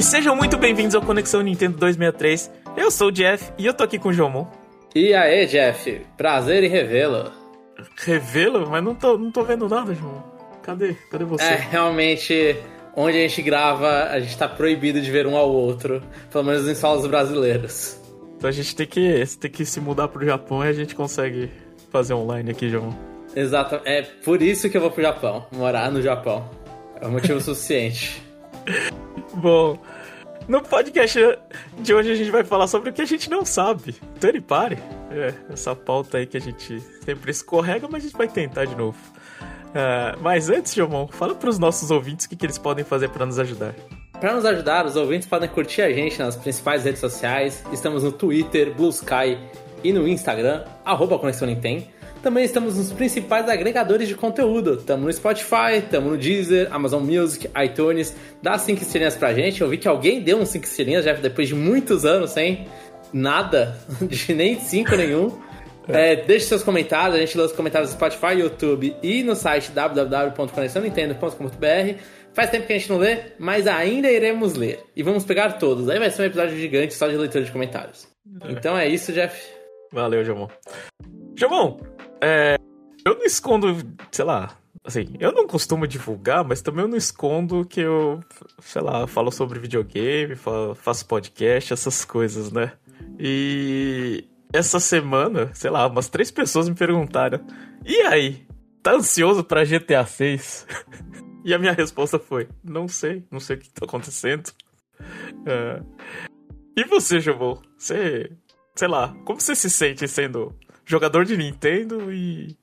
sejam muito bem-vindos ao Conexão Nintendo 263. Eu sou o Jeff e eu tô aqui com o Jomon. E aí, Jeff? Prazer em revê-lo. Revê-lo? Mas não tô vendo nada, Jomon. Cadê você? Realmente, onde a gente grava, a gente tá proibido de ver um ao outro. Pelo menos em solos brasileiros. Então a gente tem que se mudar pro Japão e a gente consegue fazer online aqui, Jomon. Exato. É por isso que eu vou pro Japão. Morar no Japão. É um motivo suficiente. Bom, no podcast de hoje a gente vai falar sobre o que a gente não sabe. Então ele pare. Essa pauta aí que a gente sempre escorrega, mas a gente vai tentar de novo. Mas antes, Jomon, fala pros nossos ouvintes o que eles podem fazer para nos ajudar. Para nos ajudar, os ouvintes podem curtir a gente nas principais redes sociais. Estamos no Twitter, Blue Sky e no Instagram, @Conexão Nintendo. Também estamos nos principais agregadores de conteúdo. Estamos no Spotify, estamos no Deezer, Amazon Music, iTunes. Dá 5 estrelinhas pra gente. Eu vi que alguém deu uns 5 estrelinhas já depois de muitos anos sem nada, de nem 5 nenhum. Deixe seus comentários, a gente lê os comentários no Spotify, YouTube e no site www.conexãonintendo.com.br. Faz tempo que a gente não lê, mas ainda iremos ler. E vamos pegar todos. Aí vai ser um episódio gigante só de leitura de comentários. Então é isso, Jeff. Valeu, Jomon. Jomon, eu não escondo, sei lá, assim, eu não costumo divulgar, mas também eu não escondo que eu, sei lá, falo sobre videogame, faço podcast, essas coisas, né? E essa semana, sei lá, umas 3 pessoas me perguntaram: e aí, tá ansioso pra GTA 6? E a minha resposta foi: não sei o que tá acontecendo. E você, Jomon? Você, sei lá, como você se sente sendo jogador de Nintendo e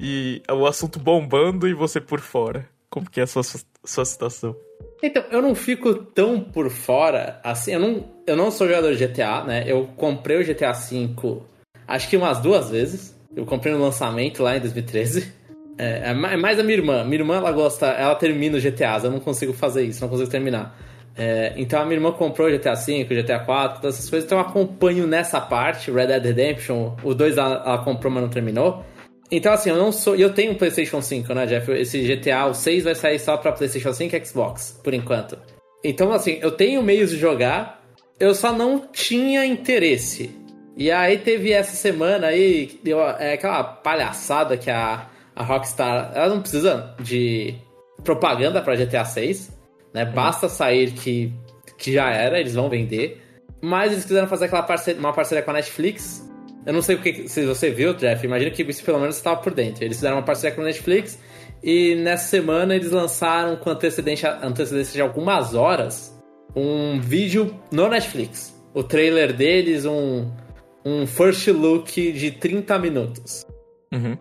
o assunto bombando e você por fora? Como que é a sua situação? Então, eu não fico tão por fora, assim, eu não sou jogador de GTA, né? Eu comprei o GTA V, acho que umas 2 vezes. Eu comprei no lançamento lá em 2013. É mais a minha irmã. Minha irmã, ela termina os GTAs, eu não consigo fazer isso, não consigo terminar. Então a minha irmã comprou o GTA V, o GTA 4, todas essas coisas, então eu acompanho nessa parte. Red Dead Redemption, o 2 ela comprou, mas não terminou. Então assim, eu tenho um PlayStation 5, né, Jeff? Esse GTA, o 6 vai sair só pra PlayStation 5 e Xbox, por enquanto. Então assim, eu tenho meios de jogar, eu só não tinha interesse. E aí teve essa semana aí, aquela palhaçada que a Rockstar, ela não precisa de propaganda pra GTA 6, né? Basta sair que já era, eles vão vender. Mas eles quiseram fazer uma parceria com a Netflix. Eu não sei se você viu, Jeff, imagino que isso pelo menos estava por dentro. Eles fizeram uma parceria com a Netflix e nessa semana eles lançaram com antecedência de algumas horas um vídeo no Netflix. O trailer deles, um first look de 30 minutos. Uhum.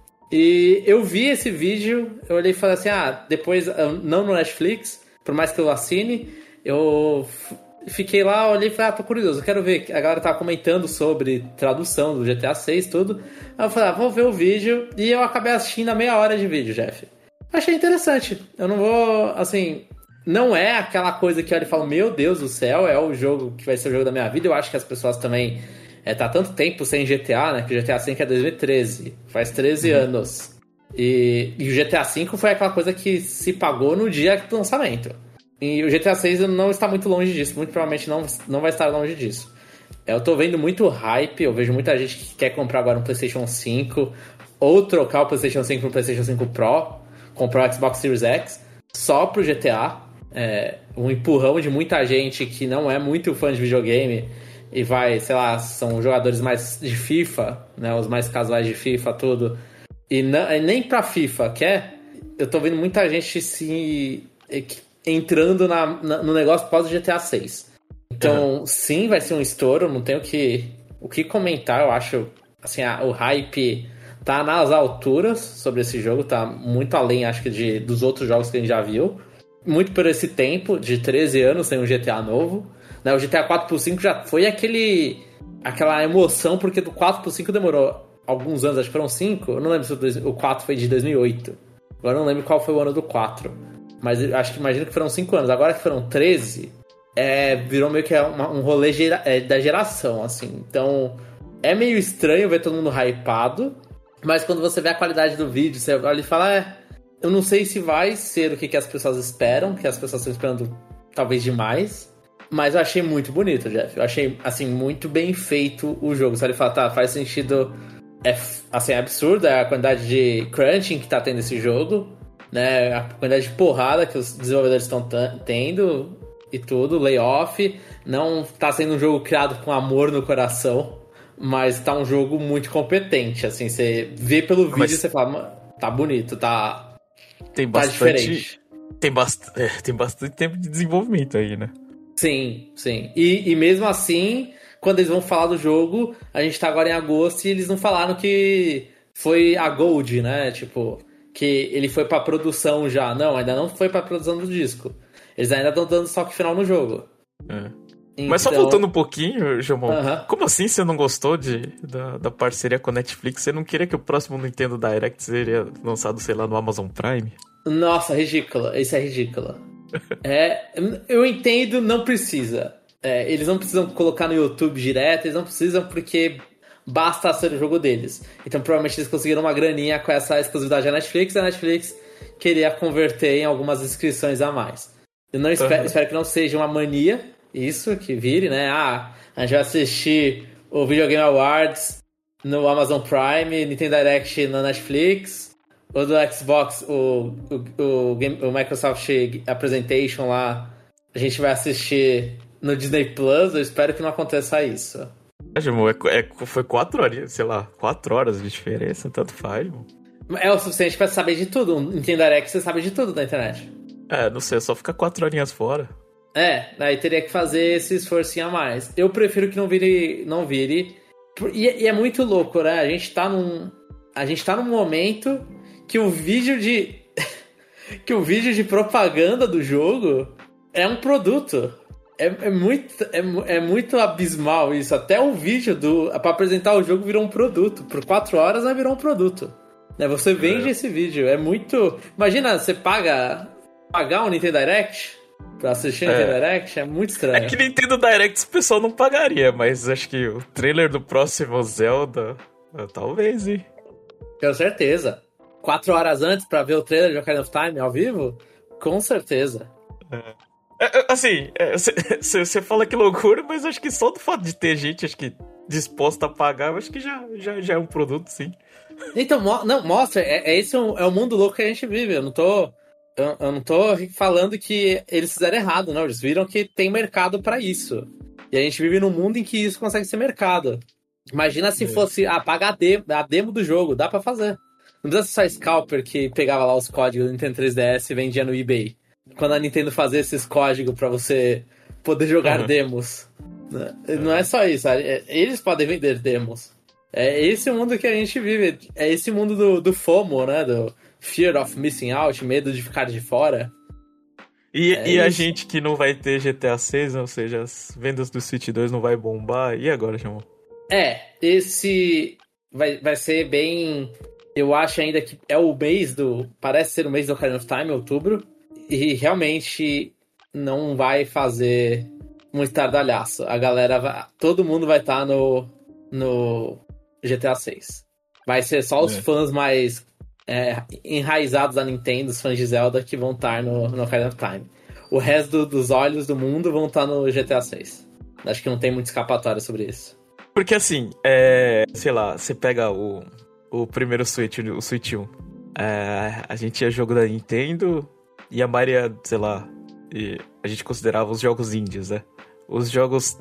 E eu vi esse vídeo, eu olhei e falei assim, depois, não no Netflix, por mais que eu assine, eu fiquei lá, olhei e falei, tô curioso, eu quero ver. A galera tava comentando sobre tradução do GTA 6, tudo. Aí eu falei, vou ver o vídeo, e eu acabei assistindo a meia hora de vídeo, Jeff. Achei interessante. Eu não vou, assim, não é aquela coisa que eu olho e falo, meu Deus do céu, é o jogo que vai ser o jogo da minha vida. Eu acho que as pessoas também, tá tanto tempo sem GTA, né, que o GTA V é 2013, faz 13 anos. E o GTA V foi aquela coisa que se pagou no dia do lançamento. E o GTA 6 não está muito longe disso. Muito provavelmente não vai estar longe disso. Eu tô vendo muito hype. Eu vejo muita gente que quer comprar agora um PlayStation 5 ou trocar o PlayStation 5 pro PlayStation 5 Pro, comprar o Xbox Series X só pro GTA. Um empurrão de muita gente que não é muito fã de videogame e vai, sei lá, são jogadores mais de FIFA, né, os mais casuais de FIFA, tudo. E nem pra FIFA quer. Eu tô vendo muita gente entrando no negócio pós GTA 6. Então, sim, vai ser um estouro. Não tenho o que comentar. Eu acho, assim, o hype tá nas alturas sobre esse jogo. Tá muito além, acho que, dos outros jogos que a gente já viu. Muito por esse tempo de 13 anos sem um GTA novo, né? O GTA 4 pro 5 já foi aquela emoção, porque do 4 pro 5 demorou alguns anos, acho que foram 5. Eu não lembro se o 4 foi de 2008. Agora eu não lembro qual foi o ano do 4. Mas imagino que foram 5 anos. Agora que foram 13, virou meio que um rolê da geração, assim. Então, é meio estranho ver todo mundo hypado, mas quando você vê a qualidade do vídeo, você olha e fala, eu não sei se vai ser o que as pessoas esperam, que as pessoas estão esperando talvez demais. Mas eu achei muito bonito, Jeff. Eu achei, assim, muito bem feito o jogo. Sabe, falar, tá, faz sentido. É absurda a quantidade de crunching que tá tendo esse jogo, né? A quantidade de porrada que os desenvolvedores estão tendo e tudo, layoff. Não tá sendo um jogo criado com amor no coração, mas tá um jogo muito competente, assim. Você vê pelo vídeo e você fala, tá bonito, tá diferente. Tem bastante tempo de desenvolvimento aí, né? Sim, sim. E mesmo assim, quando eles vão falar do jogo, a gente tá agora em agosto e eles não falaram que foi a Gold, né? Tipo, que ele foi pra produção já. Não, ainda não foi pra produção do disco. Eles ainda estão dando estoque final no jogo. Então... Mas só voltando um pouquinho, Jomon, como assim você não gostou da parceria com a Netflix? Você não queria que o próximo Nintendo Direct seria lançado, sei lá, no Amazon Prime? Nossa, ridícula. Isso é ridículo. Eu entendo, não precisa. Eles não precisam colocar no YouTube direto, eles não precisam porque basta ser o jogo deles. Então provavelmente eles conseguiram uma graninha com essa exclusividade da Netflix, e a Netflix queria converter em algumas inscrições a mais. Eu não espero que não seja uma mania, isso, que vire, né? A gente vai assistir o Video Game Awards no Amazon Prime, Nintendo Direct na Netflix, o do Xbox, o Microsoft Presentation lá, a gente vai assistir no Disney Plus. Eu espero que não aconteça isso. Foi 4 horas, sei lá, 4 horas de diferença, tanto faz, irmão. É o suficiente pra saber de tudo. No Nintendo Direct você sabe de tudo da internet. Não sei, só ficar 4 horinhas fora. Daí teria que fazer esse esforcinho a mais. Eu prefiro que não vire. E é muito louco, né? A gente tá num momento que o vídeo de que o vídeo de propaganda do jogo é um produto. É muito abismal isso. Até o vídeo pra apresentar o jogo virou um produto. Por 4 horas virou um produto. Você vende esse vídeo. É muito... Imagina, você pagar um Nintendo Direct pra assistir Nintendo Direct, é muito estranho. É que Nintendo Direct o pessoal não pagaria, mas acho que o trailer do próximo Zelda, talvez, hein? Com certeza. 4 horas antes pra ver o trailer de Ocarina of Time ao vivo? Com certeza. Assim, você fala que loucura, mas acho que só do fato de ter gente, acho que disposta a pagar, acho que já é um produto, sim. Então, mostra, esse é o mundo louco que a gente vive. Eu não tô falando que eles fizeram errado, não. Eles viram que tem mercado pra isso. E a gente vive num mundo em que isso consegue ser mercado. Imagina se fosse, pagar a demo do jogo, dá pra fazer. Não precisa ser só Scalper que pegava lá os códigos do Nintendo 3DS e vendia no eBay. Quando a Nintendo fazia esses códigos pra você poder jogar demos. Não é só isso, eles podem vender demos. É esse o mundo que a gente vive. É esse mundo do FOMO, né? Do Fear of Missing Out, medo de ficar de fora. E a gente que não vai ter GTA 6, ou seja, as vendas do Switch 2 não vai bombar. E agora, João? Esse vai ser bem... Eu acho ainda que é o mês parece ser o mês do Ocarina of Time, outubro. E realmente não vai fazer um estardalhaço. A galera todo mundo vai estar no GTA 6. Vai ser só os fãs mais enraizados da Nintendo, os fãs de Zelda, que vão estar no Ocarina of Time. O resto dos olhos do mundo vão estar no GTA 6. Acho que não tem muita escapatória sobre isso. Porque assim, sei lá, você pega o primeiro Switch, o Switch 1. A gente tinha jogo da Nintendo e a maioria, sei lá, a gente considerava os jogos indies, né? Os jogos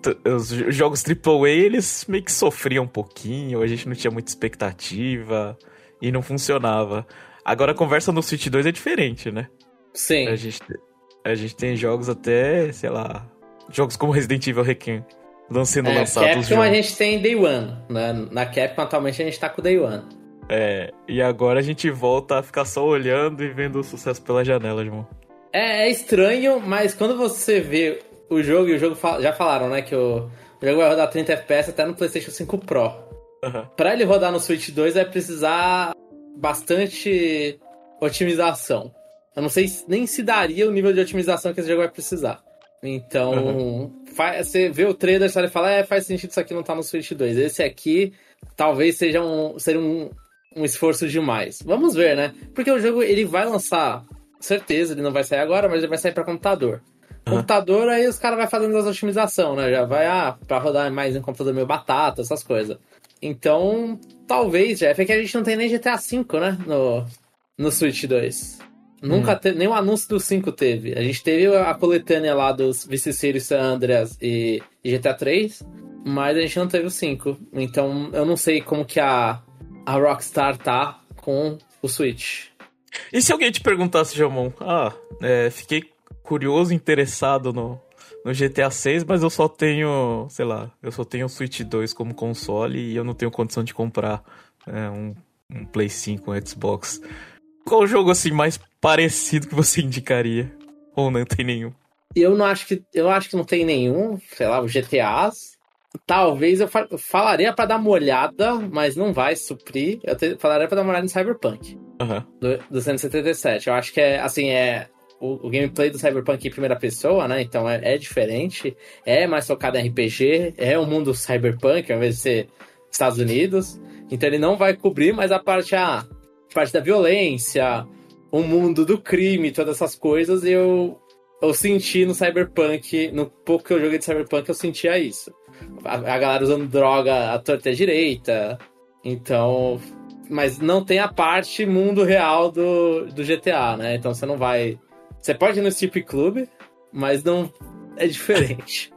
AAA, eles meio que sofriam um pouquinho, a gente não tinha muita expectativa e não funcionava. Agora a conversa no Switch 2 é diferente, né? Sim. A gente tem jogos até, sei lá, jogos como Resident Evil Requiem sendo lançados. Capcom a gente tem Day One, né? Na Capcom atualmente a gente tá com Day One. E agora a gente volta a ficar só olhando e vendo o sucesso pela janela, irmão. É estranho, mas quando você vê o jogo, e o jogo já falaram, né, que o jogo vai rodar 30 FPS até no PlayStation 5 Pro. Pra ele rodar no Switch 2 vai precisar bastante otimização. Eu não sei nem se daria o nível de otimização que esse jogo vai precisar. Então, você vê o trailer e fala, faz sentido isso aqui não tá no Switch 2. Esse aqui talvez seja um esforço demais. Vamos ver, né? Porque o jogo ele vai lançar, certeza, ele não vai sair agora, mas ele vai sair pra computador. Computador, aí os caras vão fazendo as otimizações, né? Já vai, pra rodar mais em computador meio batata, essas coisas. Então, talvez, Jeff, é que a gente não tem nem GTA V, né? No Switch 2. Nunca teve, nem o anúncio do 5 teve. A gente teve a coletânea lá dos Vice City, San Andreas e GTA 3, mas a gente não teve o 5. Então, eu não sei como que a Rockstar tá com o Switch. E se alguém te perguntasse, Jamon, fiquei curioso, interessado no GTA 6, mas eu só tenho, sei lá, eu só tenho o Switch 2 como console e eu não tenho condição de comprar um Play 5, um Xbox. Qual o jogo assim mais parecido que você indicaria? Ou não tem nenhum? Eu acho que não tem nenhum, sei lá, os GTAs. Talvez eu falaria pra dar uma olhada, mas não vai suprir. Falaria pra dar uma olhada no Cyberpunk. Do 177. Eu acho que o gameplay do Cyberpunk em primeira pessoa, né? Então é diferente. É mais focado em RPG. É o mundo Cyberpunk, ao invés de ser Estados Unidos. Então ele não vai cobrir, mas a parte da violência, o mundo do crime, todas essas coisas, eu senti no Cyberpunk, no pouco que eu joguei de Cyberpunk, eu sentia isso. A galera usando droga à torta e à direita. Então... Mas não tem a parte mundo real do GTA, né? Então você não vai... Você pode ir no Strip Club, mas não... É diferente.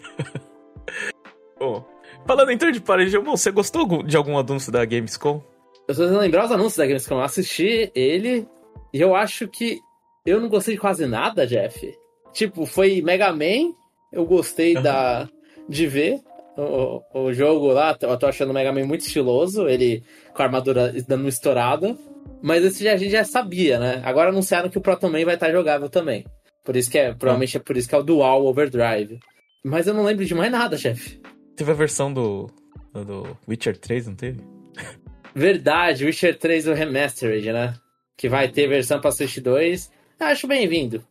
Falando em third party, você gostou de algum anúncio da Gamescom? Eu tô tentando lembrar os anúncios da Gamescom. Eu assisti ele e eu acho que eu não gostei de quase nada, Jeff. Tipo, foi Mega Man, eu gostei de ver o jogo lá. Eu tô achando o Mega Man muito estiloso, ele com a armadura dando uma estourada. Mas esse a gente já sabia, né? Agora anunciaram que o Proton Man vai estar jogável também. Por isso que provavelmente é por isso que é o Dual Overdrive. Mas eu não lembro de mais nada, chefe. Teve a versão do Witcher 3, não teve? Verdade, Witcher 3 o Remastered, né? Que vai ter versão pra Switch 2. Eu acho bem-vindo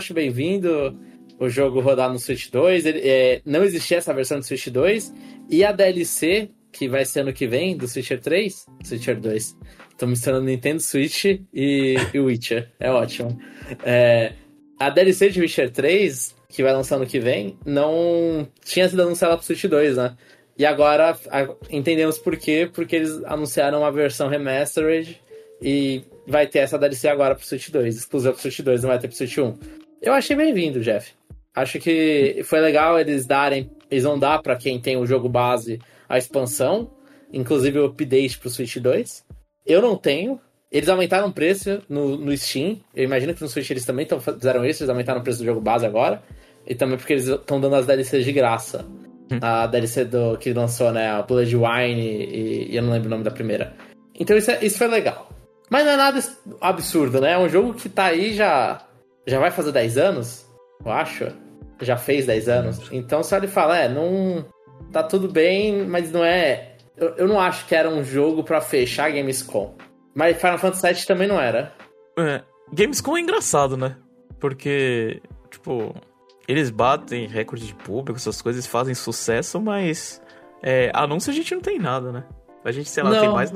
o jogo rodar no Switch 2. Não existia essa versão do Switch 2. E a DLC, que vai ser ano que vem, do Switcher 3, Switcher 2. Tô misturando Nintendo Switch e Witcher. É ótimo. A DLC de Witcher 3, que vai lançar ano que vem, não tinha sido anunciada pro Switch 2, né? E agora entendemos por quê. Porque eles anunciaram uma versão remastered e vai ter essa DLC agora pro Switch 2. Exclusiva pro Switch 2, não vai ter pro Switch 1. Eu achei bem-vindo, Jeff. Acho que foi legal eles vão dar pra quem tem o jogo base a expansão, inclusive o update pro Switch 2. Eu não tenho. Eles aumentaram o preço no Steam. Eu imagino que no Switch eles também fizeram isso, eles aumentaram o preço do jogo base agora. E também porque eles estão dando as DLCs de graça. A DLC que lançou, né? A Blood Wine e eu não lembro o nome da primeira. Então isso foi legal. Mas não é nada absurdo, né? É um jogo que tá aí já vai fazer 10 anos, eu acho. Já fez 10 anos. Então se ele fala, não tá tudo bem, mas não é... Eu não acho que era um jogo pra fechar a Gamescom. Mas Final Fantasy VII também não era. Gamescom é engraçado, né? Porque, tipo, eles batem recorde de público, essas coisas, fazem sucesso, mas anúncio a gente não tem nada, né? A gente, sei lá, não. Tem mais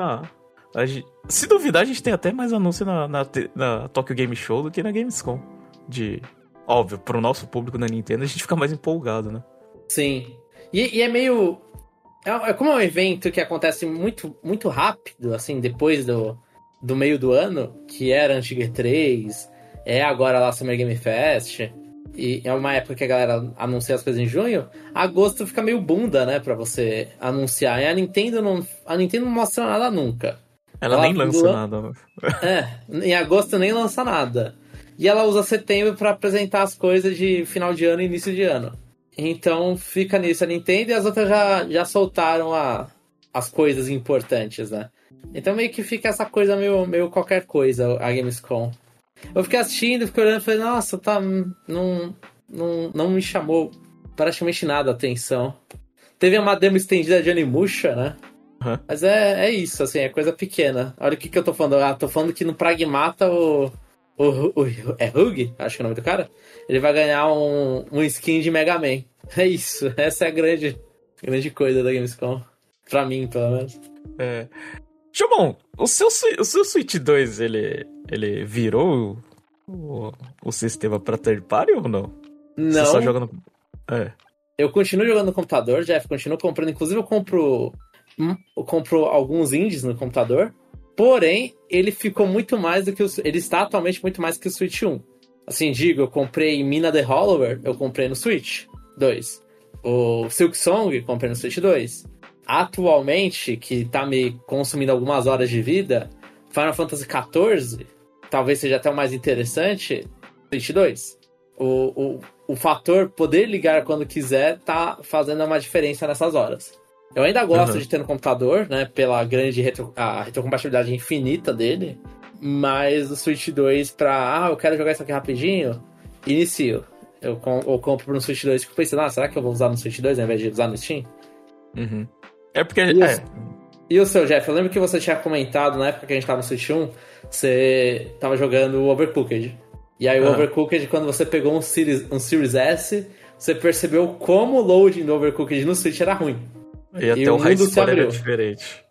se duvidar, a gente tem até mais anúncio na Tokyo Game Show do que na Gamescom. Óbvio, pro nosso público na Nintendo, a gente fica mais empolgado, né? Sim. E é meio... Como é um evento que acontece muito, muito rápido, assim, depois do meio do ano, que era antiga E3, agora lá Summer Game Fest, e é uma época que a galera anuncia as coisas em junho, agosto fica meio bunda, né, pra você anunciar. E a Nintendo não mostra nada nunca. Ela nem lança nada. Em agosto nem lança nada. E ela usa setembro pra apresentar as coisas de final de ano e início de ano. Então fica nisso a Nintendo, e as outras já soltaram as coisas importantes, né? Então meio que fica essa coisa meio qualquer coisa, a Gamescom. Eu fiquei assistindo, fiquei olhando e falei, nossa, não me chamou praticamente nada a atenção. Teve uma demo estendida de Onimusha, né? Uhum. Mas é isso, assim, é coisa pequena. Olha o que eu tô falando. Tô falando que no Pragmata é Hug? Acho que é o nome do cara. Ele vai ganhar um skin de Mega Man. É isso. Essa é a grande coisa da Gamescom. Pra mim, pelo menos. Jomon, o seu Switch 2, ele virou o sistema pra third party ou não? Não. Você só joga no... É. Eu continuo jogando no computador, Jeff, continuo comprando. Inclusive, eu compro alguns indies no computador. Porém, ele ficou muito mais do que ele está atualmente muito mais que o Switch 1. Assim, digo, eu comprei Mina the Hollower, eu comprei no Switch 2. O Silksong, eu comprei no Switch 2. Atualmente, que tá me consumindo algumas horas de vida, Final Fantasy XIV, talvez seja até o mais interessante, Switch 2. O fator poder ligar quando quiser tá fazendo uma diferença nessas horas. Eu ainda gosto de ter no computador, né, pela grande a retrocompatibilidade infinita dele, mas o Switch 2 eu quero jogar isso aqui rapidinho, inicio. Eu compro no Switch 2 e fico pensando, será que eu vou usar no Switch 2 ao invés de usar no Steam? É porque... E o seu, Jeff? Eu lembro que você tinha comentado na época que a gente tava no Switch 1, você tava jogando o Overcooked. E aí o Overcooked, quando você pegou um Series S, você percebeu como o loading do Overcooked no Switch era ruim. E até o high score era diferente.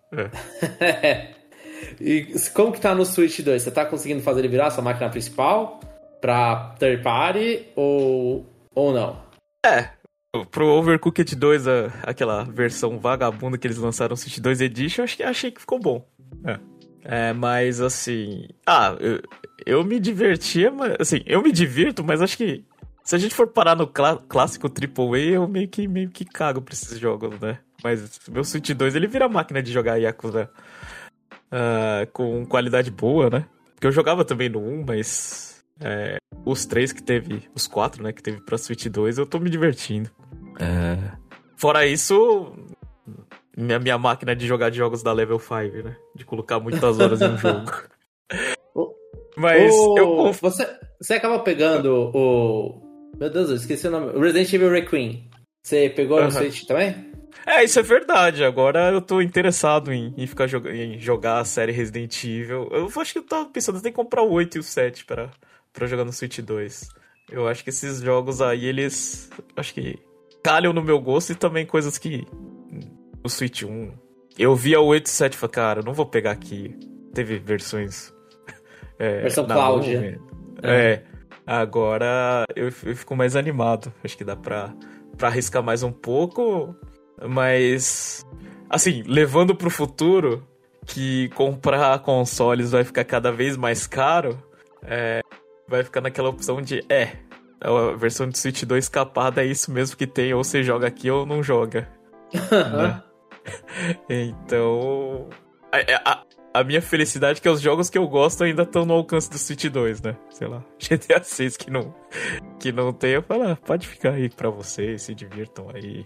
E como que tá no Switch 2? Você tá conseguindo fazer ele virar sua máquina principal pra third party ou não? Pro Overcooked 2, aquela versão vagabunda que eles lançaram, Switch 2 Edition, achei que ficou bom. Mas assim... eu me divertia, mas assim, eu me divirto, mas acho que se a gente for parar no clássico AAA, eu meio que cago pra esses jogos, né? Mas meu Switch 2, ele vira máquina de jogar Yakuza com qualidade boa, né? Porque eu jogava também no 1, mas os 3 que teve, os 4, né, que teve pra Switch 2, eu tô me divertindo. Fora isso, minha máquina de jogar de jogos da Level 5, né? De colocar muitas horas em um jogo. Mas você acaba pegando o... Meu Deus, eu esqueci o nome. O Resident Evil Requiem. Você pegou no Switch também? Isso é verdade. Agora eu tô interessado em jogar a série Resident Evil. Eu acho que eu tava pensando, eu tenho que comprar o 8 e o 7 pra jogar no Switch 2. Eu acho que esses jogos aí, eles... acho que calham no meu gosto e também coisas que... No Switch 1... Eu via o 8 e o 7 e falei, cara, eu não vou pegar aqui. Teve versões... versão Cloud. Agora eu fico mais animado. Acho que dá pra arriscar mais um pouco. Mas, assim, levando pro futuro, que comprar consoles vai ficar cada vez mais caro, vai ficar naquela opção de, a versão de Switch 2 capada é isso mesmo que tem, ou você joga aqui ou não joga. Né? Então, a minha felicidade é que os jogos que eu gosto ainda estão no alcance do Switch 2, né? Sei lá, GTA 6 que não tem, eu falo, pode ficar aí pra vocês, se divirtam aí.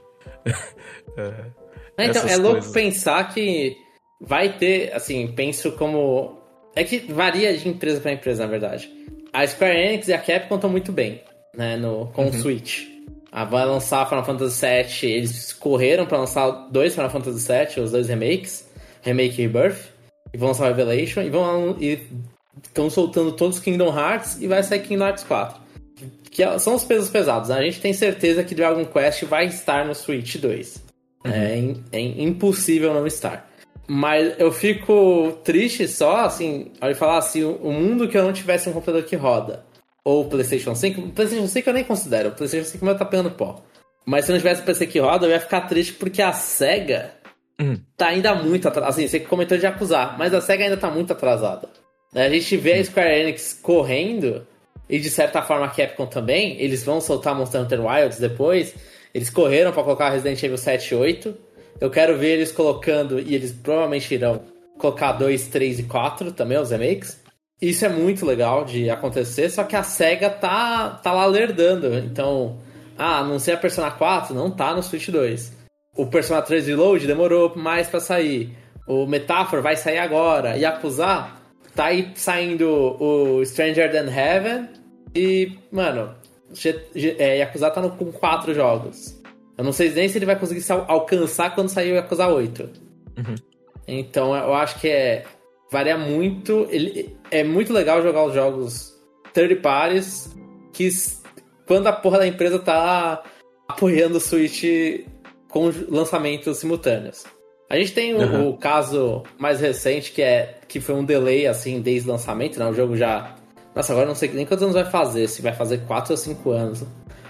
Então, é louco pensar que vai ter, assim, penso como... É que varia de empresa pra empresa, na verdade. A Square Enix e a Capcom estão muito bem, né, com o Switch. Vai lançar Final Fantasy VII, eles correram pra lançar 2 Final Fantasy VII, os 2 remakes, Remake e Rebirth, e vão lançar Revelation, e estão soltando todos os Kingdom Hearts, e vai sair Kingdom Hearts 4. Que são os pesos pesados, né? A gente tem certeza que Dragon Quest vai estar no Switch 2. É impossível não estar. Mas eu fico triste só, assim, ao falar assim, o mundo que eu não tivesse um computador que roda, ou o PlayStation 5, o PlayStation 5 eu nem considero, o PlayStation 5 meu tá pegando pó. Mas se eu não tivesse PC que roda, eu ia ficar triste porque a SEGA tá ainda muito atrasada. Assim, você comentou de acusar, mas a SEGA ainda tá muito atrasada. A gente vê a Square Enix correndo, e de certa forma a Capcom também, eles vão soltar Monster Hunter Wilds depois, eles correram pra colocar Resident Evil 7 e 8, eu quero ver eles colocando, e eles provavelmente irão colocar 2, 3 e 4 também, os remakes. Isso é muito legal de acontecer, só que a SEGA tá lá lerdando, então, não sei a Persona 4, não tá no Switch 2. O Persona 3 Reload demorou mais pra sair, o Metaphor vai sair agora, Yakuza tá aí saindo o Stranger Than Heaven e, mano, Yakuza tá com 4 jogos. Eu não sei nem se ele vai conseguir alcançar quando sair o Yakuza 8. Então eu acho que varia muito. É muito legal jogar os jogos third parties que quando a porra da empresa tá apoiando o Switch com lançamentos simultâneos. A gente tem o caso mais recente que foi um delay assim desde o lançamento, né? O jogo já... Nossa, agora eu não sei nem quantos anos vai fazer, se vai fazer 4 ou 5 anos.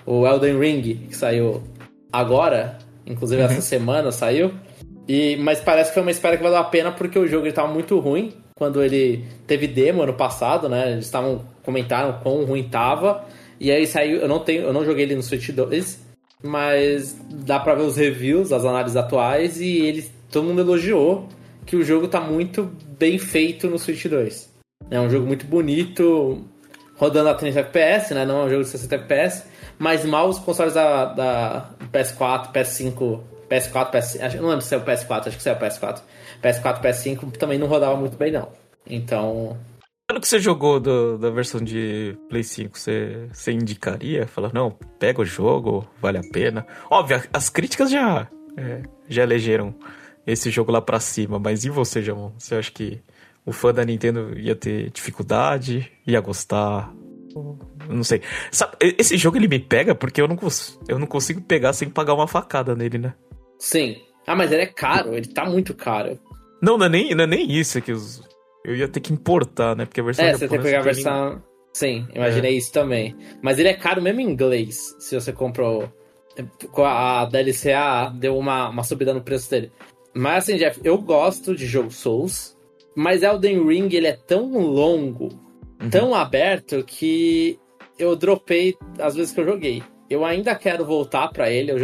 o Elden Ring, que saiu agora, inclusive essa semana saiu. Mas parece que foi uma espera que valeu a pena porque o jogo estava muito ruim quando ele teve demo ano passado, né? Eles comentaram quão ruim tava. E aí saiu, eu não joguei ele no Switch 2, mas dá pra ver os reviews, as análises atuais, e todo mundo elogiou que o jogo tá muito bem feito no Switch 2. É um jogo muito bonito, rodando a 30 FPS, né? Não é um jogo de 60 FPS, mas mal os consoles da PS4, PS5, PS4, PS5, não lembro se é o PS4, acho que é o PS4. PS4, PS5 também não rodava muito bem, não. Então... Quando que você jogou da versão de Play 5, você indicaria? Fala, não, pega o jogo, vale a pena. Óbvio, as críticas já elegeram esse jogo lá pra cima, mas e você, Jamon? Você acha que o fã da Nintendo ia ter dificuldade, ia gostar? Eu não sei. Sabe, esse jogo ele me pega porque eu não consigo pegar sem pagar uma facada nele, né? Sim. Ah, mas ele é caro, ele tá muito caro. Não é nem isso, é que eu ia ter que importar, né? Porque a versão você tem que pegar a versão... Sim, imaginei isso também. Mas ele é caro mesmo em inglês, se você comprou... A DLC deu uma subida no preço dele. Mas assim, Jeff, eu gosto de jogo Souls, mas Elden Ring, ele é tão longo, tão aberto, que eu dropei as vezes que eu joguei. Eu ainda quero voltar pra ele,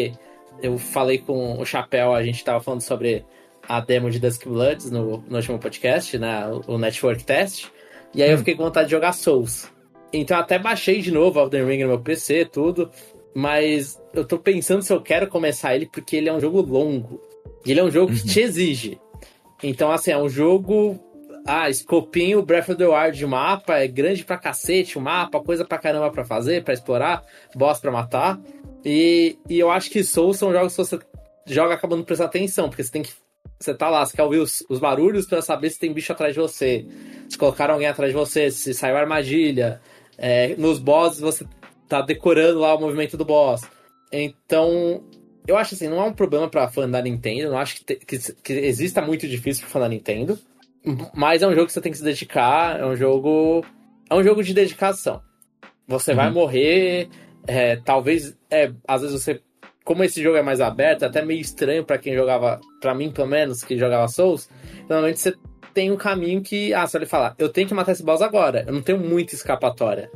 eu falei com o Chapéu, a gente tava falando sobre a demo de Dusk Bloods no último podcast, né, o Network Test, e aí eu fiquei com vontade de jogar Souls. Então eu até baixei de novo Elden Ring no meu PC, tudo, mas eu tô pensando se eu quero começar ele, porque ele é um jogo longo. E ele é um jogo que te exige. Então, assim, é um jogo... escopinho, Breath of the Wild de mapa, é grande pra cacete o mapa, coisa pra caramba pra fazer, pra explorar, boss pra matar. E eu acho que Souls são jogos que você joga acabando prestando atenção, porque você tá lá, você quer ouvir os barulhos pra saber se tem bicho atrás de você, se colocaram alguém atrás de você, se saiu armadilha. Nos bosses você tá decorando lá o movimento do boss. Então... eu acho assim, não é um problema pra fã da Nintendo, não acho que exista muito difícil pra fã da Nintendo, mas é um jogo que você tem que se dedicar, é um jogo de dedicação. Você vai morrer, talvez, às vezes você, como esse jogo é mais aberto, é até meio estranho pra quem jogava, pra mim pelo menos, que jogava Souls, normalmente você tem um caminho que, você vai falar, eu tenho que matar esse boss agora, eu não tenho muita escapatória.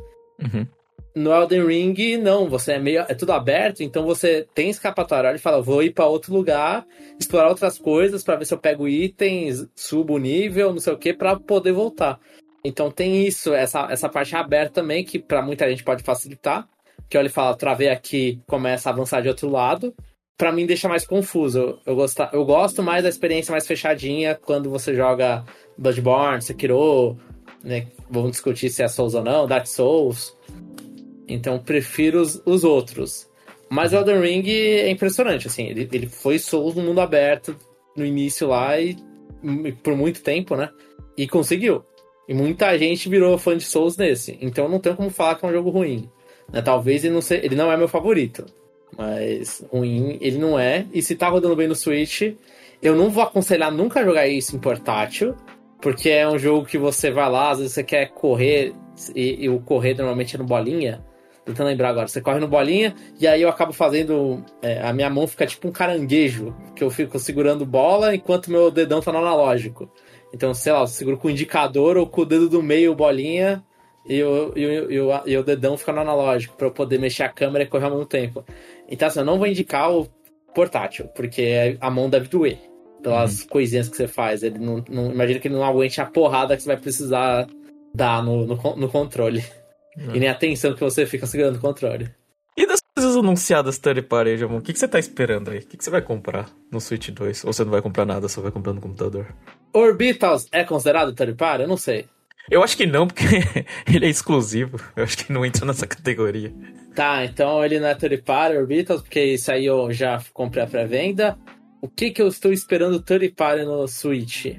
No Elden Ring, não, você é tudo aberto, então você tem escapatória. Ele fala, vou ir pra outro lugar, explorar outras coisas pra ver se eu pego itens, subo o nível, não sei o que, pra poder voltar. Então tem isso, essa parte aberta também, que pra muita gente pode facilitar. Que ele fala, travei aqui, começa a avançar de outro lado. Pra mim deixa mais confuso. Eu gosto mais da experiência mais fechadinha quando você joga Bloodborne, Sekiro, né? Vamos discutir se é Souls ou não, Dark Souls. Então, prefiro os outros. Mas o Elden Ring é impressionante, assim. Ele foi Souls no mundo aberto no início lá e por muito tempo, né? E conseguiu. E muita gente virou fã de Souls nesse. Então, não tenho como falar que é um jogo ruim. Né? Talvez ele não é meu favorito. Mas ruim ele não é. E se tá rodando bem no Switch, eu não vou aconselhar nunca jogar isso em portátil. Porque é um jogo que você vai lá, às vezes você quer correr. E o correr normalmente é no bolinha. Tentando lembrar agora, você corre no bolinha e aí eu acabo fazendo, a minha mão fica tipo um caranguejo, que eu fico segurando bola enquanto meu dedão tá no analógico. Então, sei lá, eu seguro com o indicador ou com o dedo do meio bolinha e o dedão fica no analógico pra eu poder mexer a câmera e correr ao mesmo tempo. Então, assim, eu não vou indicar o portátil, porque a mão deve doer pelas coisinhas que você faz. Ele não imagina que ele não aguente a porrada que você vai precisar dar no controle. E nem a atenção que você fica segurando o controle. E das coisas anunciadas third party, Jamon, o que você tá esperando aí? O que você vai comprar no Switch 2? Ou você não vai comprar nada, só vai comprar no computador? Orbitals é considerado third party? Eu não sei. Eu acho que não, porque ele é exclusivo. Eu acho que não entra nessa categoria. Tá, então ele não é third party, Orbitals, porque isso aí eu já comprei a pré-venda. O que eu estou esperando third party no Switch?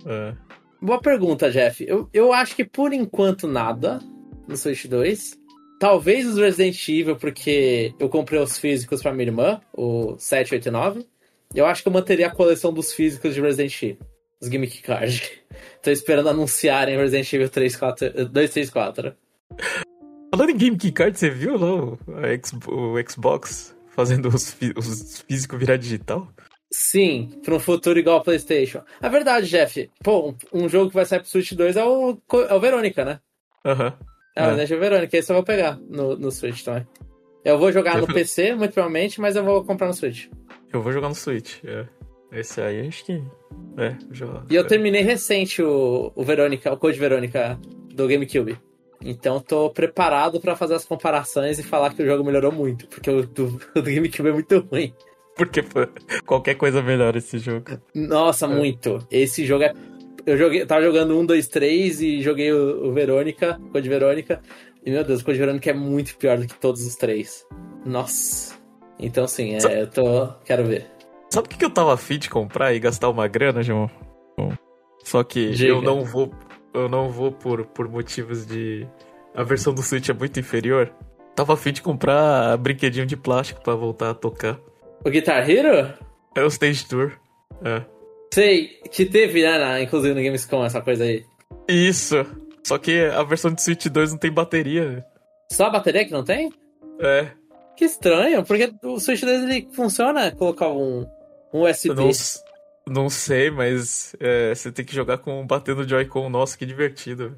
Boa pergunta, Jeff. Eu acho que por enquanto nada no Switch 2. Talvez os Resident Evil, porque eu comprei os físicos pra minha irmã, o 7, 8 e 9. Eu acho que eu manteria a coleção dos físicos de Resident Evil. Os Gimmick Card. Tô esperando anunciarem Resident Evil 2, 3, 4. Falando em Game Key Card, você viu lá o Xbox fazendo os físicos virar digital? Sim, pra um futuro igual ao PlayStation. A verdade, Jeff, pô, um jogo que vai sair pro Switch 2 é o Verônica, né? Aham. É o Legend of Verônica, esse eu vou pegar no Switch também. Eu vou jogar no PC, muito provavelmente, mas eu vou comprar no Switch. Eu vou jogar no Switch, Esse aí, acho que... E eu terminei recente o Verônica, o Code Verônica do GameCube. Então tô preparado pra fazer as comparações e falar que o jogo melhorou muito, porque o do GameCube é muito ruim. Porque qualquer coisa melhora esse jogo. Nossa, muito. Esse jogo é... tava jogando 1, 2, 3 e joguei o Verônica, Code Verônica. E, meu Deus, o Code Verônica é muito pior do que todos os 3. Nossa. Então, sim, quero ver. Sabe o que eu tava afim de comprar e gastar uma grana, João? Só que Diga. eu não vou por motivos de... A versão do Switch é muito inferior. Tava afim de comprar brinquedinho de plástico pra voltar a tocar. O Guitar Hero? É o Stage Tour. Sei, que teve, né, inclusive no Gamescom, essa coisa aí. Isso. Só que a versão de Switch 2 não tem bateria. Só a bateria que não tem? É. Que estranho, porque o Switch 2 ele funciona colocar um USB. Não sei, mas você tem que jogar batendo o Joy-Con. Nossa, que divertido.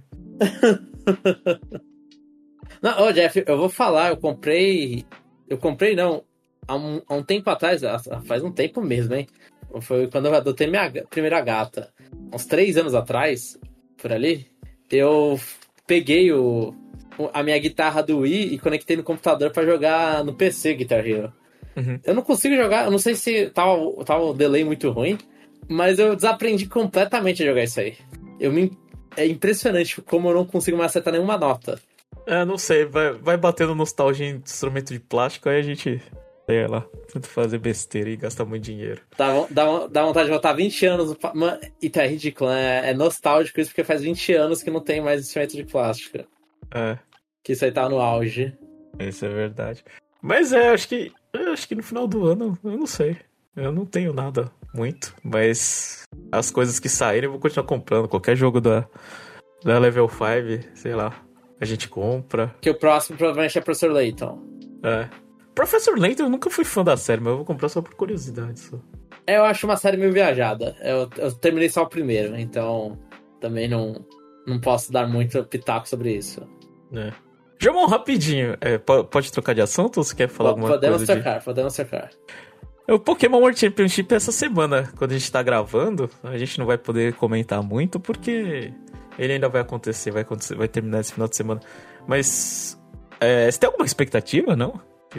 Não, Jeff, eu vou falar, eu comprei não, há um tempo atrás, faz um tempo mesmo, hein? Foi quando eu adotei minha primeira gata. Uns 3 anos atrás, por ali, eu peguei a minha guitarra do Wii e conectei no computador pra jogar no PC Guitar Hero. Uhum. Eu não consigo jogar, eu não sei se tava um delay muito ruim, mas eu desaprendi completamente a jogar isso aí. É impressionante como eu não consigo mais acertar nenhuma nota. Não sei, vai batendo nostalgia em instrumento de plástico, aí a gente, sei lá, tenta fazer besteira e gasta muito dinheiro. Dá vontade de voltar 20 anos. Mano, e tá ridículo, né? É nostálgico isso, porque faz 20 anos que não tem mais instrumento de plástico. Que isso aí tá no auge. Isso é verdade. Mas acho que no final do ano, eu não sei. Eu não tenho nada muito, mas as coisas que saírem eu vou continuar comprando. Qualquer jogo da Level 5, sei lá, a gente compra. Que o próximo provavelmente é Professor Layton. Professor Layton eu nunca fui fã da série, mas eu vou comprar só por curiosidade. Só. Eu acho uma série meio viajada. Eu terminei só o primeiro, então também não posso dar muito pitaco sobre isso. João, rapidinho, pode trocar de assunto ou você quer falar alguma coisa? Podemos trocar. O Pokémon World Championship essa semana, quando a gente tá gravando, a gente não vai poder comentar muito, porque ele ainda vai acontecer, vai terminar esse final de semana. Mas, você tem alguma expectativa, não?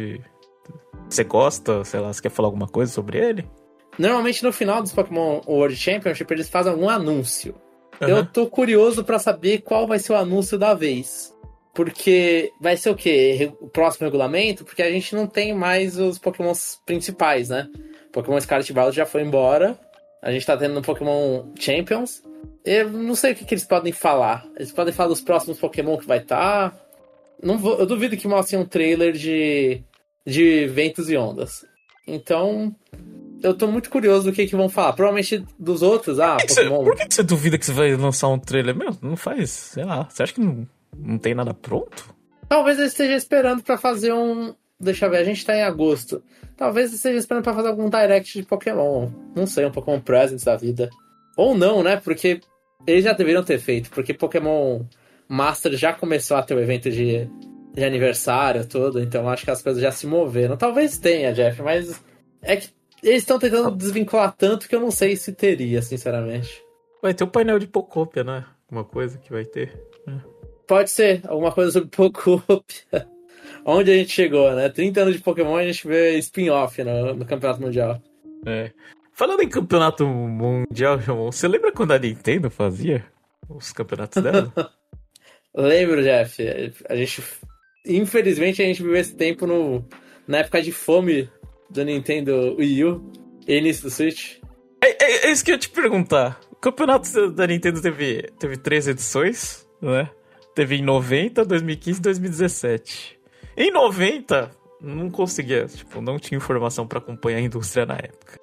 Você gosta, sei lá, você quer falar alguma coisa sobre ele? Normalmente no final dos Pokémon World Championship eles fazem algum anúncio. Uhum. Eu tô curioso pra saber qual vai ser o anúncio da vez. Porque vai ser o quê? O próximo regulamento? Porque a gente não tem mais os Pokémons principais, né? Pokémon Scarlet e Violet já foi embora. A gente tá tendo no Pokémon Champions. Eu não sei o que eles podem falar. Eles podem falar dos próximos Pokémon que vai estar. Eu duvido que mostrem um trailer de ventos e ondas. Então, eu tô muito curioso do que vão falar. Provavelmente dos outros, Pokémon... Por que você duvida que você vai lançar um trailer? Meu, não faz, sei lá. Você acha que não tem nada pronto? Talvez eu esteja esperando pra fazer um... Deixa eu ver, a gente tá em agosto. Talvez eu esteja esperando pra fazer algum direct de Pokémon. Não sei, um Pokémon Presents da vida. Ou não, né? Porque eles já deveriam ter feito. Porque Pokémon Master já começou a ter o evento de aniversário todo. Então acho que as coisas já se moveram. Talvez tenha, Jeff, mas é que eles estão tentando desvincular tanto que eu não sei se teria, sinceramente. Vai ter um painel de Pocópia, né? Uma coisa que vai ter. Pode ser, alguma coisa sobre Pocópia. Onde a gente chegou, né? 30 anos de Pokémon, a gente vê spin-off no Campeonato Mundial. Falando em Campeonato Mundial, João, você lembra quando a Nintendo fazia os campeonatos dela? Lembro, Jeff. Infelizmente, a gente viveu esse tempo na época de fome do Nintendo Wii U e início do Switch. É isso que eu ia te perguntar. O campeonato da Nintendo teve 3 edições, né? Teve em 90, 2015 e 2017. Em 90, não conseguia, não tinha informação pra acompanhar a indústria na época.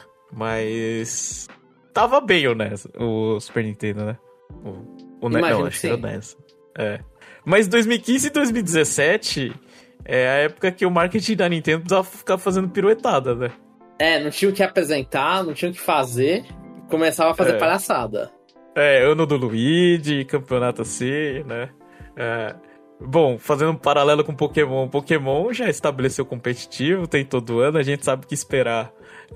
Mas tava bem o NES, o Super Nintendo, né? O NES, não, acho que era o NES. É. Mas 2015 e 2017 é a época que o marketing da Nintendo precisava ficar fazendo piruetada, né? Não tinha o que apresentar, não tinha o que fazer, começava a fazer palhaçada. Ano do Luigi, campeonato assim, né? Bom, fazendo um paralelo com Pokémon, Pokémon já estabeleceu competitivo, tem todo ano, a gente sabe o que esperar.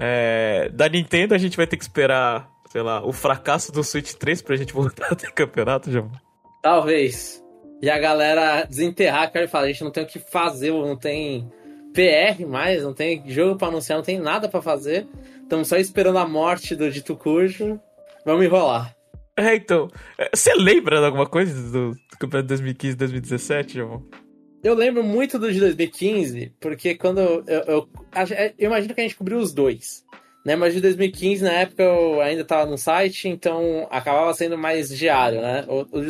Da Nintendo a gente vai ter que esperar, sei lá, o fracasso do Switch 3 pra gente voltar a ter campeonato, já. Talvez. E a galera desenterrar, cara, e falar, a gente não tem o que fazer, não tem PR mais, não tem jogo pra anunciar, não tem nada pra fazer. Estamos só esperando a morte do dito cujo. Vamos enrolar. Então, você lembra de alguma coisa do campeonato de 2015 e 2017, João? Eu lembro muito do de 2015, porque quando eu imagino que a gente cobriu os dois, né? Mas de 2015, na época, eu ainda tava no site, então acabava sendo mais diário, né? O de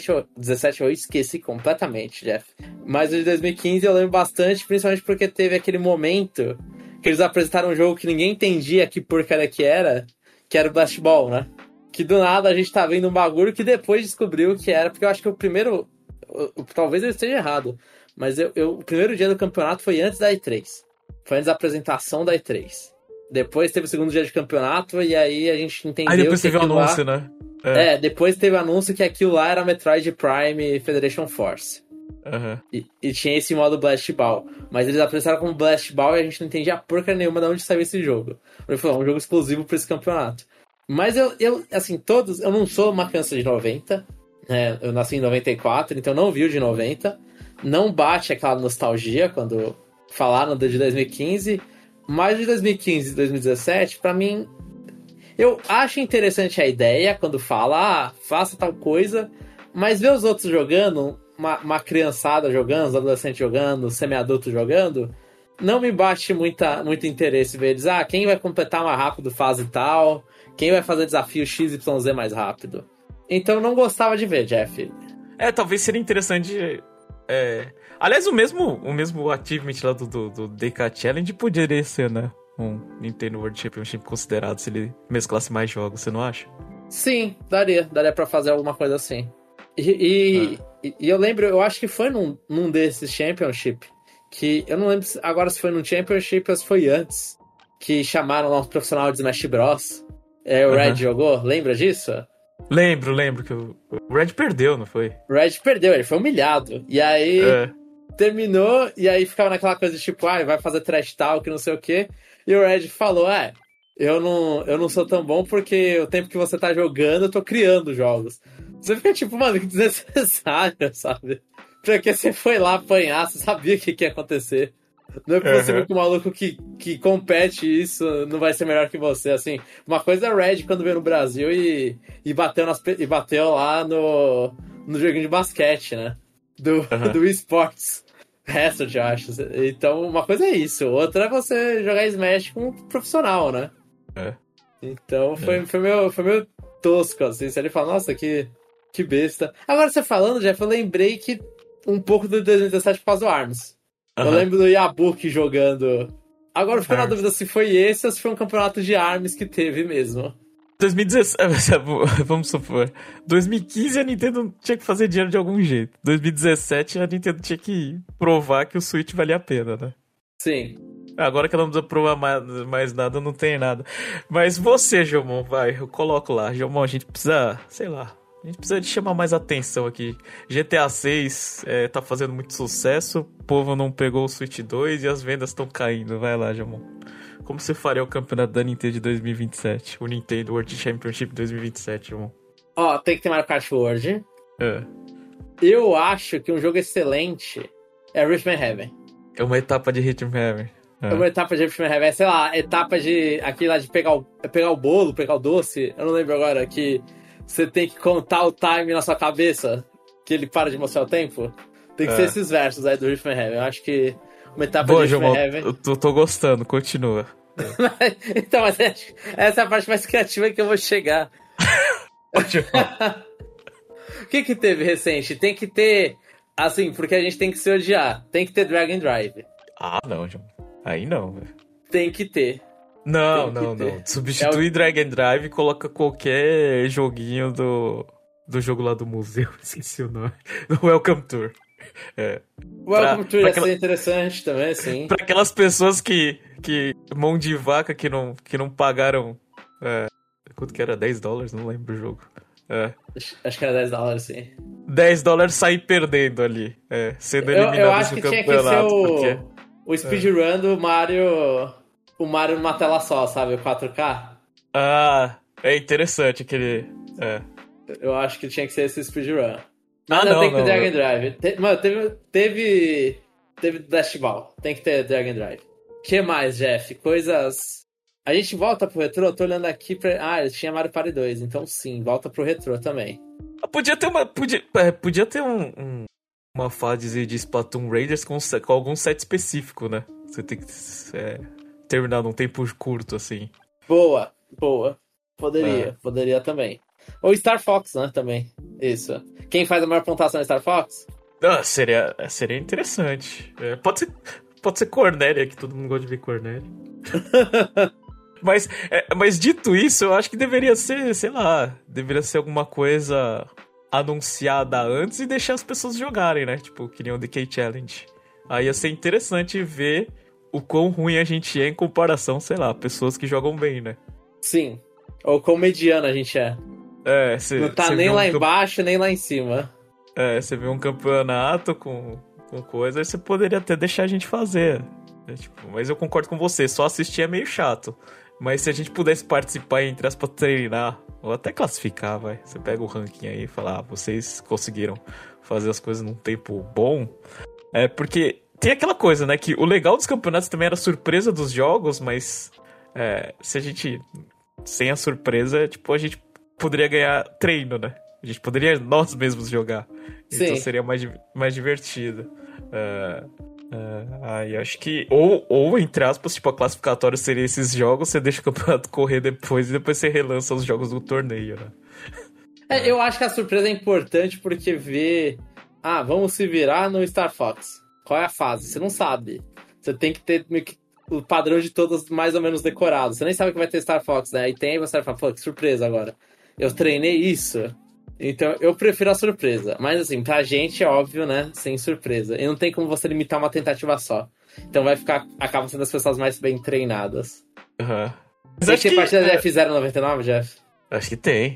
2017 eu esqueci completamente, Jeff. Mas o de 2015 eu lembro bastante, principalmente porque teve aquele momento que eles apresentaram um jogo que ninguém entendia que porcaria que era o Blast Ball, né? Que do nada a gente tá vendo um bagulho que depois descobriu que era, porque eu acho que o primeiro, talvez eu esteja errado, mas o primeiro dia do campeonato foi antes da E3. Foi antes da apresentação da E3. Depois teve o segundo dia de campeonato e aí a gente entendeu aí depois que teve o anúncio, né? Depois teve o anúncio que aquilo lá era Metroid Prime Federation Force. Uhum. E tinha esse modo Blast Ball. Mas eles apresentaram como Blast Ball e a gente não entendia porca nenhuma de onde saiu esse jogo. Ele falou, um jogo exclusivo pra esse campeonato. Mas eu assim, eu não sou uma criança de 90, né? Eu nasci em 94, então não vi o de 90. Não bate aquela nostalgia quando falaram do de 2015. Mas de 2015 e 2017, pra mim, eu acho interessante a ideia quando fala, faça tal coisa, mas ver os outros jogando, uma criançada jogando, os adolescentes jogando, os semi-adultos jogando, não me bate muito interesse ver eles, quem vai completar mais rápido fase tal, quem vai fazer desafio XYZ mais rápido. Então eu não gostava de ver, Jeff. Talvez seria interessante. Aliás, o mesmo achievement lá do DK Challenge poderia ser, né? Um Nintendo World Championship considerado se ele mesclasse mais jogos, você não acha? Sim, daria pra fazer alguma coisa assim. E eu lembro, eu acho que foi num desses Championship, que eu não lembro agora se foi num Championship ou se foi antes, que chamaram lá um profissional de Smash Bros. O Red jogou, lembra disso? Lembro que o Red perdeu, não foi? O Red perdeu, ele foi humilhado. E aí terminou, e aí ficava naquela coisa de tipo, vai fazer trash talk, não sei o quê. E o Red falou, eu não sou tão bom porque o tempo que você tá jogando, eu tô criando jogos. Você fica tipo, mano, que desnecessário, sabe? Porque você foi lá apanhar, você sabia o que ia acontecer. Não é possível que o maluco que compete isso não vai ser melhor que você, assim. Uma coisa é o Red quando veio no Brasil e bateu lá no joguinho de basquete, né? Do esportes. Resto, eu acho. Então, uma coisa é isso. Outra é você jogar Smash com um profissional, né? Então, foi meio tosco, assim. Se ele fala, nossa, que besta. Agora, você falando, Jeff, eu lembrei que um pouco do 2017 por causa do ARMS. Eu lembro do Yabuki jogando. Agora eu fico na dúvida se foi esse ou se foi um campeonato de ARMS que teve mesmo. 2017, vamos supor. 2015 a Nintendo tinha que fazer dinheiro de algum jeito. 2017 a Nintendo tinha que provar que o Switch valia a pena, né? Sim. Agora que ela não precisa provar mais nada, não tem nada. Mas você, Jomon, eu coloco lá. Jomon, a gente precisa, sei lá, a gente precisa de chamar mais atenção aqui. GTA 6 tá fazendo muito sucesso, o povo não pegou o Switch 2 e as vendas estão caindo. Vai lá, Jamon. Como você faria o campeonato da Nintendo de 2027? O Nintendo World Championship 2027, Jamon? Tem que ter Mario Kart World. Eu acho que um jogo excelente é Rhythm Heaven. É uma etapa de Rhythm Heaven. É uma etapa de Rhythm Heaven. Sei lá, etapa de... Aquilo lá de pegar o bolo, pegar o doce. Eu não lembro agora, que... Você tem que contar o time na sua cabeça, que ele para de mostrar o tempo. Tem que ser esses versos aí do Rhythm Heaven. Eu acho que uma etapa de Rhythm Heaven... Eu tô gostando, continua. Então, mas essa é a parte mais criativa que eu vou chegar. O que teve recente? Tem que ter... Assim, porque a gente tem que se odiar. Tem que ter Drag and Drive. Não, João. Aí não, velho. Tem que ter. Não. Substitui Drag and Drive e coloca qualquer joguinho do jogo lá do museu, esqueci o nome. Do Welcome Tour. Welcome Tour ia ser interessante também, sim. Pra aquelas pessoas que mão de vaca que não pagaram. Quanto que era? $10? Não lembro o jogo. Acho que era $10, sim. $10 sair perdendo ali. Sendo eliminados eu acho no que campeonato. Tinha que ser o speedrun do Mario. O Mario numa tela só, sabe? O 4K. É interessante aquele. Eu acho que tinha que ser esse speedrun. Mas não, tem que ter Drag and Drive. Mano, teve Dash Ball. Tem que ter Drag and Drive. O que mais, Jeff? Coisas... A gente volta pro retrô? Tô olhando aqui pra... tinha Mario Party 2. Então sim, volta pro retrô também. Podia ter uma fase de Splatoon Raiders com algum set específico, né? Você tem que terminar num tempo curto, assim. Boa. Poderia também. Ou Star Fox, né, também. Isso. Quem faz a maior pontuação é Star Fox? Seria interessante. Pode ser Cornélia, que todo mundo gosta de ver Cornélia. Mas dito isso, eu acho que deveria ser, sei lá, alguma coisa anunciada antes e deixar as pessoas jogarem, né? Tipo, que nem o DK Challenge. Aí ia ser interessante ver o quão ruim a gente é em comparação, sei lá, pessoas que jogam bem, né? Sim. Ou quão mediano a gente é. Não tá nem lá embaixo, nem lá em cima. Você vê um campeonato com coisa, aí você poderia até deixar a gente fazer. Mas eu concordo com você, só assistir é meio chato. Mas se a gente pudesse participar, entre aspas, treinar, ou até classificar, vai. Você pega o ranking aí e fala, vocês conseguiram fazer as coisas num tempo bom. Porque tem aquela coisa, né, que o legal dos campeonatos também era a surpresa dos jogos, mas se a gente... Sem a surpresa, a gente poderia ganhar treino, né? A gente poderia nós mesmos jogar. Sim. Então seria mais divertido. Eu acho que... Ou, entre aspas, a classificatória seria esses jogos, você deixa o campeonato correr depois e depois você relança os jogos do torneio, né? Eu acho que a surpresa é importante porque vamos se virar no Star Fox. Qual é a fase? Você não sabe. Você tem que ter meio que o padrão de todos mais ou menos decorado. Você nem sabe que vai ter Star Fox, né? Aí tem, você vai falar, pô, que surpresa agora. Eu treinei isso. Então, eu prefiro a surpresa. Mas, assim, pra gente é óbvio, né? Sem surpresa. E não tem como você limitar uma tentativa só. Então acaba sendo as pessoas mais bem treinadas. Uhum. Mas acho que partida de F099, Jeff? Acho que tem.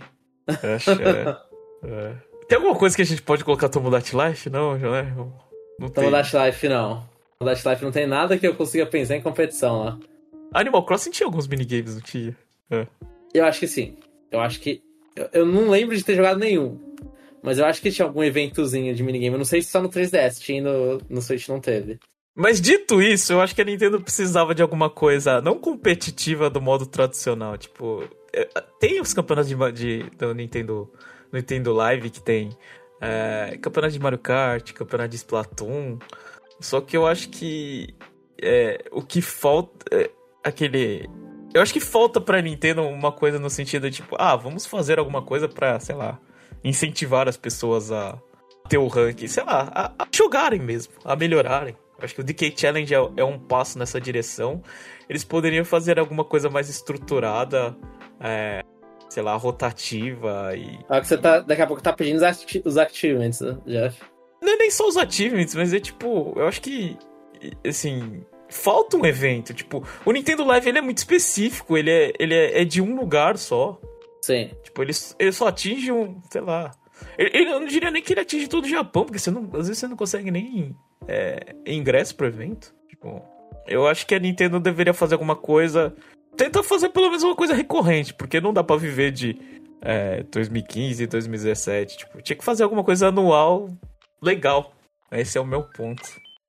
Tem alguma coisa que a gente pode colocar Tomo That Life? Não, já é? Não Tomo That Life, não. Tomo That Life não tem nada que eu consiga pensar em competição lá. Animal Crossing tinha alguns minigames, não tinha? Eu acho que sim. Eu acho que... Eu não lembro de ter jogado nenhum. Mas eu acho que tinha algum eventozinho de minigame. Eu não sei se só no 3DS tinha, no Switch não teve. Mas dito isso, eu acho que a Nintendo precisava de alguma coisa não competitiva do modo tradicional. Tem os campeonatos do Nintendo Live que tem campeonato de Mario Kart, campeonato de Splatoon. Só que eu acho que o que falta eu acho que falta pra Nintendo uma coisa no sentido de vamos fazer alguma coisa pra, sei lá, incentivar as pessoas a ter o ranking, sei lá, a jogarem mesmo, a melhorarem. Eu acho que o DK Challenge é um passo nessa direção. Eles poderiam fazer alguma coisa mais estruturada, sei lá, rotativa e... que você daqui a pouco tá pedindo os achievements, né, Jeff? Não é nem só os achievements, mas eu acho que, assim... Falta um evento, o Nintendo Live ele é muito específico, ele é de um lugar só. Sim. Ele só atinge sei lá... Eu não diria nem que ele atinge todo o Japão, porque às vezes você não consegue nem ingresso pro evento. Eu acho que a Nintendo deveria fazer alguma coisa... Tentar fazer pelo menos uma coisa recorrente, porque não dá pra viver de 2015 e 2017. Tinha que fazer alguma coisa anual legal. Esse é o meu ponto.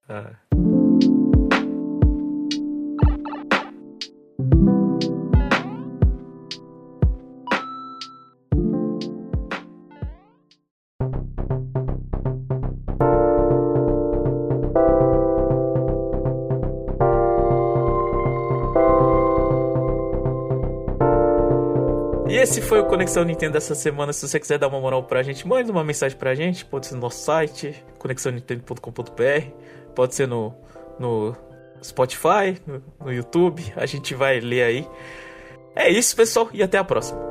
Esse foi o Conexão Nintendo dessa semana. Se você quiser dar uma moral pra gente, mande uma mensagem pra gente. Pode ser no nosso site, conexãonintendo.com.br. Pode ser no Spotify, no YouTube. A gente vai ler aí. É isso, pessoal, e até a próxima.